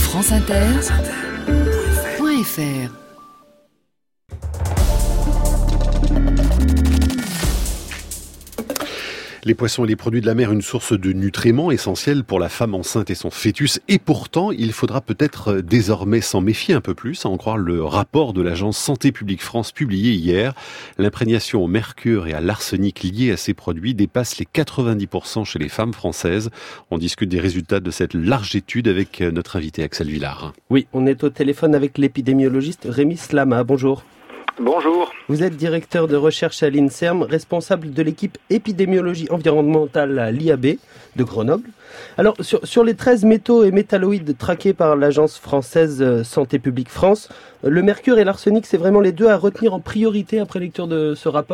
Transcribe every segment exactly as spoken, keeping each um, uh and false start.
France Inter point F R. Les poissons et les produits de la mer, une source de nutriments essentielle pour la femme enceinte et son fœtus. Et pourtant, il faudra peut-être désormais s'en méfier un peu plus, à en croire le rapport de l'agence Santé publique France publié hier. L'imprégnation au mercure et à l'arsenic liée à ces produits dépasse les quatre-vingt-dix pour cent chez les femmes françaises. On discute des résultats de cette large étude avec notre invité Axel Villard. Oui, on est au téléphone avec l'épidémiologiste Rémi Slama. Bonjour. Bonjour. Vous êtes directeur de recherche à l'INSERM, responsable de l'équipe épidémiologie environnementale à l'I A B de Grenoble. Alors, sur, sur les treize métaux et métalloïdes traqués par l'agence française Santé publique France, le mercure et l'arsenic, c'est vraiment les deux à retenir en priorité après lecture de ce rapport ?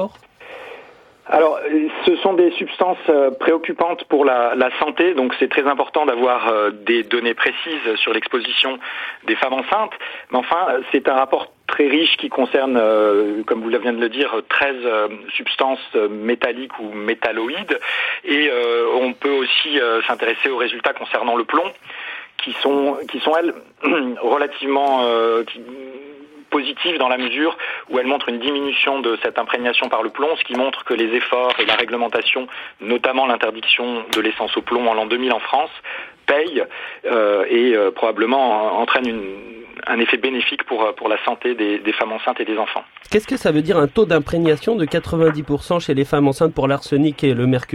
Alors, ce sont des substances préoccupantes pour la, la santé, donc c'est très important d'avoir des données précises sur l'exposition des femmes enceintes. Mais enfin, c'est un rapport très riche qui concerne, euh, comme vous venez de le dire, treize euh, substances métalliques ou métalloïdes. Et euh, on peut aussi euh, s'intéresser aux résultats concernant le plomb, qui sont, qui sont elles, relativement euh, qui, positives dans la mesure où elles montrent une diminution de cette imprégnation par le plomb, ce qui montre que les efforts et la réglementation, notamment l'interdiction de l'essence au plomb en l'an deux mille en France, payent euh, et euh, probablement entraînent une un effet bénéfique pour, pour la santé des, des femmes enceintes et des enfants. Qu'est-ce que ça veut dire un taux d'imprégnation de quatre-vingt-dix pour cent chez les femmes enceintes pour l'arsenic et le mercure ?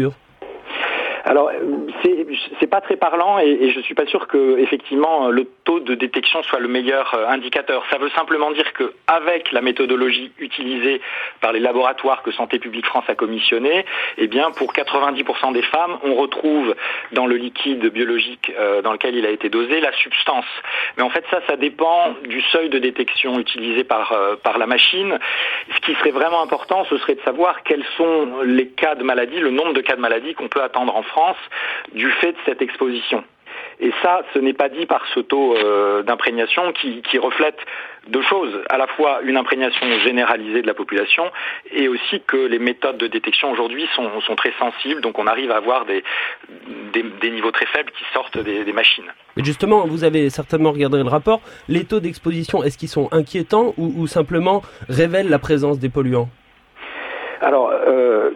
Alors, c'est, c'est pas très parlant et, et je suis pas sûr que effectivement le taux de détection soit le meilleur indicateur. Ça veut simplement dire que avec la méthodologie utilisée par les laboratoires que Santé publique France a commissionné, eh bien pour quatre-vingt-dix pour cent des femmes, on retrouve dans le liquide biologique euh, dans lequel il a été dosé la substance. Mais en fait ça, ça dépend du seuil de détection utilisé par euh, par la machine. Ce qui serait vraiment important, ce serait de savoir quels sont les cas de maladie, le nombre de cas de maladie qu'on peut attendre en France du fait de cette exposition. Et ça, ce n'est pas dit par ce taux euh, d'imprégnation qui, qui reflète deux choses, à la fois une imprégnation généralisée de la population et aussi que les méthodes de détection aujourd'hui sont, sont très sensibles, donc on arrive à avoir des, des, des niveaux très faibles qui sortent des, des machines. Mais justement, vous avez certainement regardé le rapport, les taux d'exposition, est-ce qu'ils sont inquiétants ou, ou simplement révèlent la présence des polluants ? Alors, euh,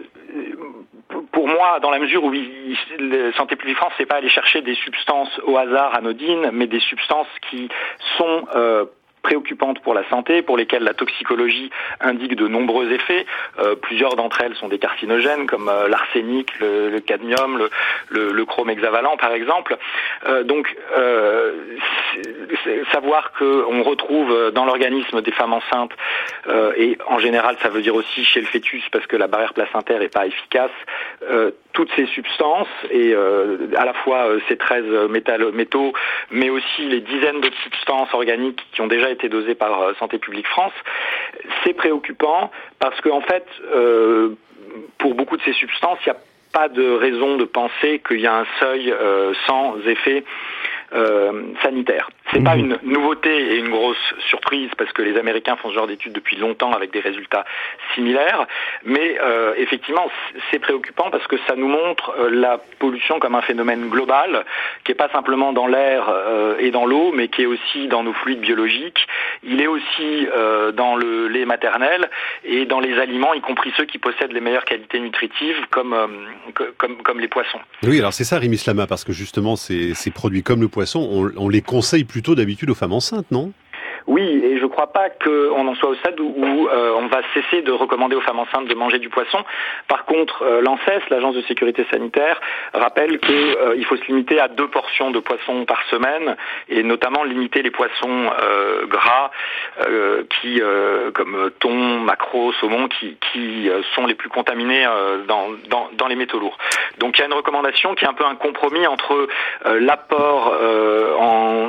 pour moi, dans la mesure où il, il, Santé publique France, c'est pas aller chercher des substances au hasard anodines, mais des substances qui sont euh, préoccupantes pour la santé, pour lesquelles la toxicologie indique de nombreux effets. Euh, plusieurs d'entre elles sont des carcinogènes, comme euh, l'arsenic, le, le cadmium, le, le, le chrome hexavalent, par exemple. Euh, donc, euh, c'est, c'est savoir qu'on retrouve dans l'organisme des femmes enceintes, euh, et en général, ça veut dire aussi chez le fœtus, parce que la barrière placentaire n'est pas efficace, euh, toutes ces substances, et euh, à la fois euh, ces treize métal- métaux, mais aussi les dizaines d'autres substances organiques qui ont déjà été dosées par euh, Santé publique France, c'est préoccupant parce qu'en fait, euh, pour beaucoup de ces substances, il n'y a pas de raison de penser qu'il y a un seuil euh, sans effet euh, sanitaire. C'est mmh. pas une nouveauté et une grosse surprise parce que les Américains font ce genre d'études depuis longtemps avec des résultats similaires, mais euh, effectivement c'est préoccupant parce que ça nous montre euh, la pollution comme un phénomène global qui est pas simplement dans l'air euh, et dans l'eau, mais qui est aussi dans nos fluides biologiques. Il est aussi euh, dans le lait maternel et dans les aliments, y compris ceux qui possèdent les meilleures qualités nutritives, comme euh, comme comme les poissons. Oui, alors c'est ça, Rémi Slama, parce que justement ces ces produits comme le poisson, on, on les conseille plutôt d'habitude aux femmes enceintes, non ? Oui, et je ne crois pas qu'on en soit au stade où, où euh, on va cesser de recommander aux femmes enceintes de manger du poisson. Par contre, euh, l'ANSES, l'Agence de sécurité sanitaire, rappelle qu'il euh, faut se limiter à deux portions de poisson par semaine, et notamment limiter les poissons euh, gras, euh, qui, euh, comme thon, maquereau, saumon, qui, qui euh, sont les plus contaminés euh, dans, dans, dans les métaux lourds. Donc il y a une recommandation qui est un peu un compromis entre euh, l'apport euh, en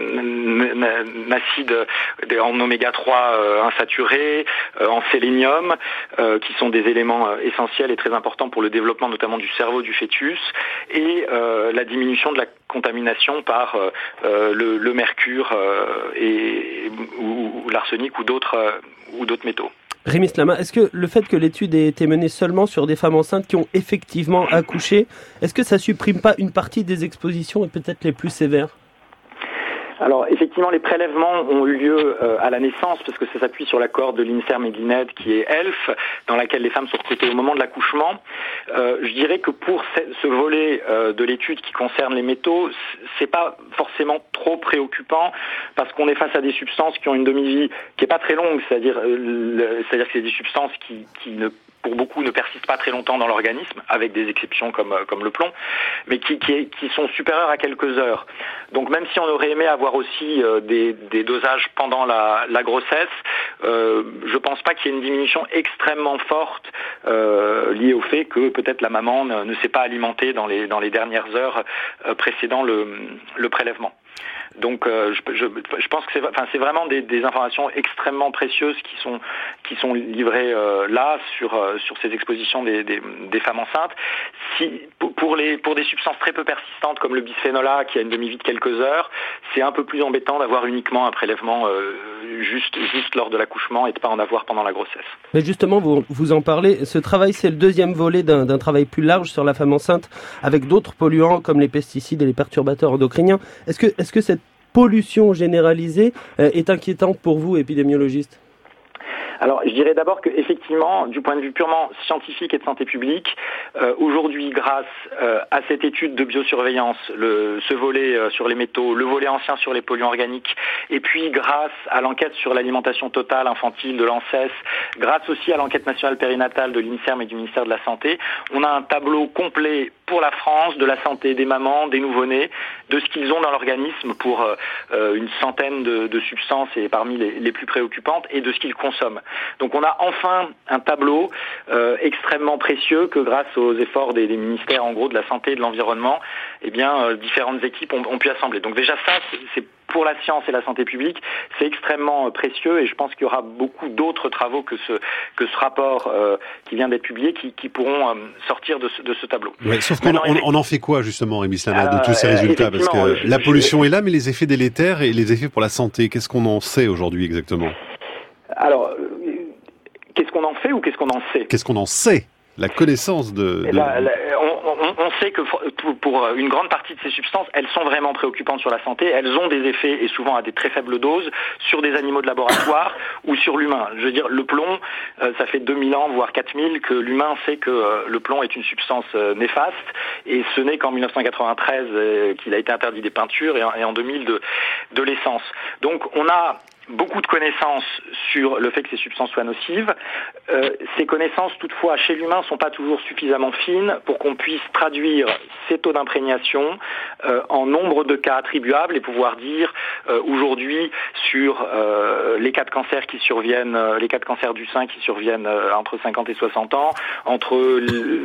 acide en oméga trois euh, insaturés, euh, en sélénium, euh, qui sont des éléments euh, essentiels et très importants pour le développement notamment du cerveau du fœtus, et euh, la diminution de la contamination par euh, le, le mercure euh, et, ou, ou l'arsenic ou d'autres, euh, ou d'autres métaux. Rémi Slama, est-ce que le fait que l'étude ait été menée seulement sur des femmes enceintes qui ont effectivement accouché, est-ce que ça supprime pas une partie des expositions et peut-être les plus sévères ? Alors effectivement, les prélèvements ont eu lieu euh, à la naissance parce que ça s'appuie sur la cohorte de l'INSERM et de l'I N E D qui est E L F, dans laquelle les femmes sont recrutées au moment de l'accouchement. Euh, je dirais que pour ce, ce volet euh, de l'étude qui concerne les métaux, c'est pas forcément trop préoccupant parce qu'on est face à des substances qui ont une demi-vie qui est pas très longue, c'est-à-dire, euh, le, c'est-à-dire que c'est des substances qui, qui ne pour beaucoup ne persistent pas très longtemps dans l'organisme, avec des exceptions comme comme le plomb, mais qui qui, qui sont supérieures à quelques heures. Donc même si on aurait aimé avoir aussi euh, des, des dosages pendant la, la grossesse, euh, je pense pas qu'il y ait une diminution extrêmement forte euh, liée au fait que peut-être la maman ne, ne s'est pas alimentée dans les dans les dernières heures euh, précédant le, le prélèvement. Donc euh, je, je, je pense que c'est, enfin, c'est vraiment des, des informations extrêmement précieuses qui sont qui sont livrées euh, là sur euh, sur ces expositions des, des, des femmes enceintes. Si pour les pour des substances très peu persistantes comme le bisphénol A qui a une demi-vie de quelques heures, c'est un peu plus embêtant d'avoir uniquement un prélèvement euh, juste juste lors de l'accouchement et de pas en avoir pendant la grossesse. Mais justement, vous vous en parlez. Ce travail, c'est le deuxième volet d'un, d'un travail plus large sur la femme enceinte avec d'autres polluants comme les pesticides et les perturbateurs endocriniens. Est-ce que est-ce que cette pollution généralisée euh, est inquiétante pour vous, épidémiologiste ? Alors, je dirais d'abord que effectivement, du point de vue purement scientifique et de santé publique, euh, aujourd'hui, grâce euh, à cette étude de biosurveillance, le, ce volet euh, sur les métaux, le volet ancien sur les polluants organiques, et puis grâce à l'enquête sur l'alimentation totale infantile de l'ANSES, grâce aussi à l'enquête nationale périnatale de l'INSERM et du ministère de la Santé, on a un tableau complet pour la France de la santé des mamans, des nouveau-nés, de ce qu'ils ont dans l'organisme pour euh, une centaine de, de substances et parmi les, les plus préoccupantes, et de ce qu'ils consomment. Donc on a enfin un tableau euh, extrêmement précieux que grâce aux efforts des, des ministères en gros de la santé et de l'environnement, eh bien euh, différentes équipes ont, ont pu assembler. Donc déjà ça, c'est, c'est pour la science et la santé publique, c'est extrêmement euh, précieux et je pense qu'il y aura beaucoup d'autres travaux que ce que ce rapport euh, qui vient d'être publié qui, qui pourront euh, sortir de ce, de ce tableau. Ouais, sauf qu'on on, on en fait quoi justement, Rémi Slama, de tous ces euh, résultats parce que je, la pollution je... est là, mais les effets délétères et les effets pour la santé, qu'est-ce qu'on en sait aujourd'hui exactement ? Alors, qu'est-ce qu'on en fait ou qu'est-ce qu'on en sait ? Qu'est-ce qu'on en sait ? La connaissance de... de... La, la, on, on, on sait que pour, pour une grande partie de ces substances, elles sont vraiment préoccupantes sur la santé. Elles ont des effets, et souvent à des très faibles doses, sur des animaux de laboratoire ou sur l'humain. Je veux dire, le plomb, euh, ça fait deux mille ans, voire quatre mille, que l'humain sait que euh, le plomb est une substance euh, néfaste. Et ce n'est qu'en dix-neuf cent quatre-vingt-treize euh, qu'il a été interdit des peintures et en, et en deux mille de, de l'essence. Donc on a beaucoup de connaissances sur le fait que ces substances soient nocives. Euh, ces connaissances, toutefois, chez l'humain, sont pas toujours suffisamment fines pour qu'on puisse traduire ces taux d'imprégnation euh, en nombre de cas attribuables et pouvoir dire euh, aujourd'hui sur euh, les cas de cancer qui surviennent, euh, les cas de cancer du sein qui surviennent euh, entre cinquante et soixante ans, entre le,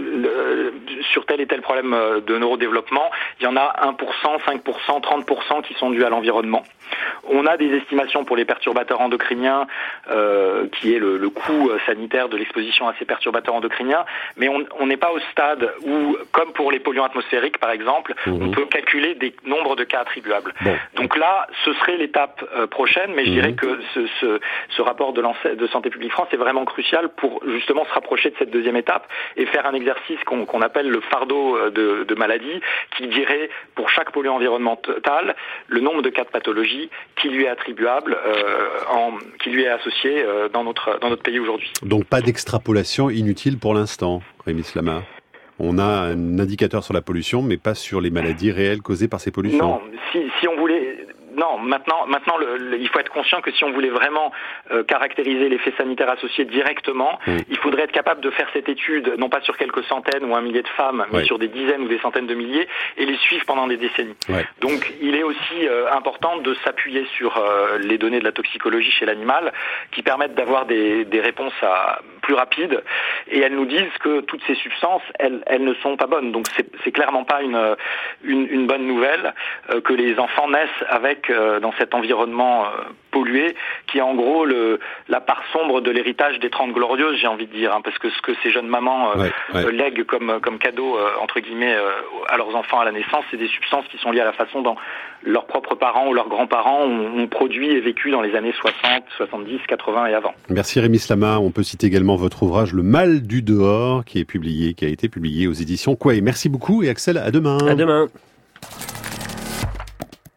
le, sur tel et tel problème de neurodéveloppement, il y en a un pour cent, cinq pour cent, trente pour cent qui sont dus à l'environnement. On a des estimations pour les perturbateurs endocriniens, euh, qui est le, le coût sanitaire de l'exposition à ces perturbateurs endocriniens, mais on n'est pas au stade où, comme pour les polluants atmosphériques par exemple, mmh. on peut calculer des nombres de cas attribuables. Bon. Donc là, ce serait l'étape euh, prochaine, mais je mmh. dirais que ce, ce, ce rapport de, de Santé publique France est vraiment crucial pour justement se rapprocher de cette deuxième étape et faire un exercice qu'on, qu'on appelle le fardeau de, de maladie, qui dirait pour chaque polluant environnemental le nombre de cas de pathologie qui lui est attribuable, euh, en, qui lui est associé euh, dans notre dans notre pays aujourd'hui. Donc pas d'extrapolation inutile pour l'instant, Rémi Slama. On a un indicateur sur la pollution, mais pas sur les maladies réelles causées par ces pollutions. Non, si si on voulait. Non, maintenant, maintenant, le, le, il faut être conscient que si on voulait vraiment euh, caractériser l'effet sanitaire associé directement, mmh. il faudrait être capable de faire cette étude, non pas sur quelques centaines ou un millier de femmes, mais ouais. sur des dizaines ou des centaines de milliers, et les suivre pendant des décennies. Ouais. Donc, il est aussi euh, important de s'appuyer sur euh, les données de la toxicologie chez l'animal, qui permettent d'avoir des, des réponses à, plus rapides, et elles nous disent que toutes ces substances, elles, elles ne sont pas bonnes. Donc, c'est, c'est clairement pas une, une, une bonne nouvelle euh, que les enfants naissent avec dans cet environnement pollué, qui est en gros le, la part sombre de l'héritage des Trente Glorieuses, j'ai envie de dire, hein, parce que ce que ces jeunes mamans euh, ouais, ouais. lèguent comme, comme cadeau, euh, entre guillemets, euh, à leurs enfants à la naissance, c'est des substances qui sont liées à la façon dont leurs propres parents ou leurs grands-parents ont, ont produit et vécu dans les années soixante, soixante-dix, quatre-vingts et avant. Merci Rémi Slama. On peut citer également votre ouvrage Le mal du dehors, qui est publié, qui a été publié aux éditions Quay. Merci beaucoup et Axel, à demain. À demain.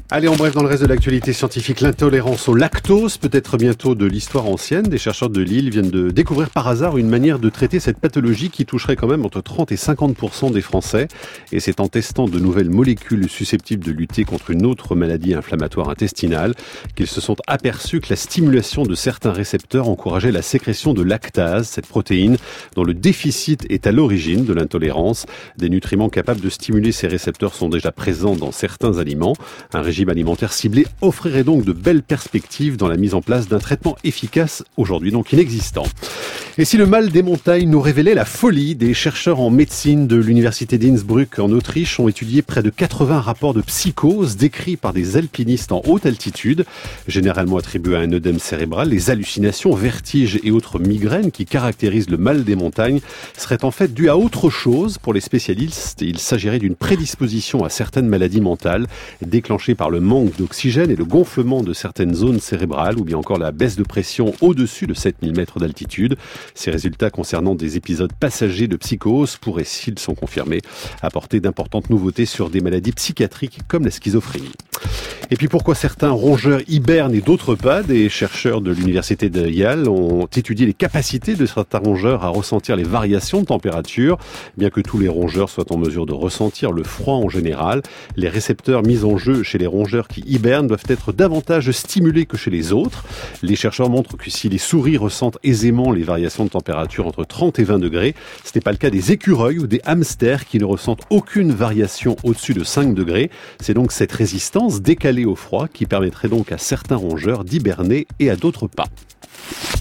Allez, en bref, dans le reste de l'actualité scientifique, l'intolérance au lactose, peut-être bientôt de l'histoire ancienne. Des chercheurs de Lille viennent de découvrir par hasard une manière de traiter cette pathologie qui toucherait quand même entre trente et cinquante pour cent des Français. Et c'est en testant de nouvelles molécules susceptibles de lutter contre une autre maladie inflammatoire intestinale qu'ils se sont aperçus que la stimulation de certains récepteurs encourageait la sécrétion de lactase, cette protéine dont le déficit est à l'origine de l'intolérance. Des nutriments capables de stimuler ces récepteurs sont déjà présents dans certains aliments. Un régime alimentaire ciblé offrirait donc de belles perspectives dans la mise en place d'un traitement efficace aujourd'hui donc inexistant. Et si le mal des montagnes nous révélait la folie, des chercheurs en médecine de l'université d'Innsbruck en Autriche ont étudié près de quatre-vingts rapports de psychose décrits par des alpinistes en haute altitude, généralement attribués à un œdème cérébral. Les hallucinations, vertiges et autres migraines qui caractérisent le mal des montagnes seraient en fait dues à autre chose. Pour les spécialistes, il s'agirait d'une prédisposition à certaines maladies mentales déclenchées par le manque d'oxygène et le gonflement de certaines zones cérébrales ou bien encore la baisse de pression au-dessus de sept mille mètres d'altitude. Ces résultats concernant des épisodes passagers de psychose pourraient, s'ils sont confirmés, apporter d'importantes nouveautés sur des maladies psychiatriques comme la schizophrénie. Et puis pourquoi certains rongeurs hibernent et d'autres pas? Des chercheurs de l'université de Yale ont étudié les capacités de certains rongeurs à ressentir les variations de température. Bien que tous les rongeurs soient en mesure de ressentir le froid en général, les récepteurs mis en jeu chez les rongeurs qui hibernent doivent être davantage stimulés que chez les autres. Les chercheurs montrent que si les souris ressentent aisément les variations de température entre trente et vingt degrés, ce n'est pas le cas des écureuils ou des hamsters qui ne ressentent aucune variation au-dessus de cinq degrés. C'est donc cette résistance décalée au froid qui permettrait donc à certains rongeurs d'hiberner et à d'autres pas.